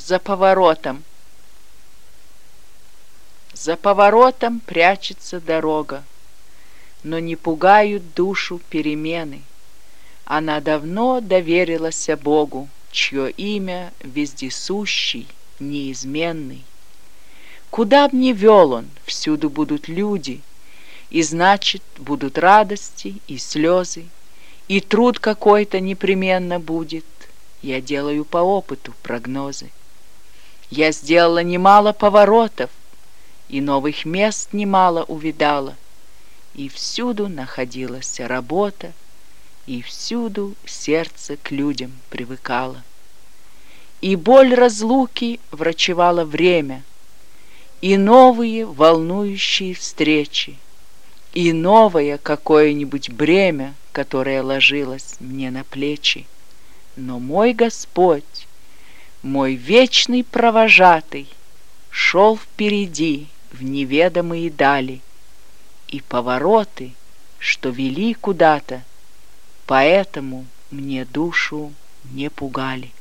за поворотом. За поворотом прячется дорога, но не пугают душу перемены. Она давно доверилась Богу, чье имя вездесущий, неизменный. Куда б ни вел он, всюду будут люди, и значит, будут радости и слезы, и труд какой-то непременно будет. Я делаю по опыту прогнозы. Я сделала немало поворотов, и новых мест немало увидала, и всюду находилась работа, и всюду сердце к людям привыкало. И боль разлуки врачевала время, и новые волнующие встречи, и новое какое-нибудь бремя, которое ложилось мне на плечи. Но мой Господь, мой вечный провожатый, шел впереди в неведомые дали, и повороты, что вели куда-то, поэтому мне душу не пугали.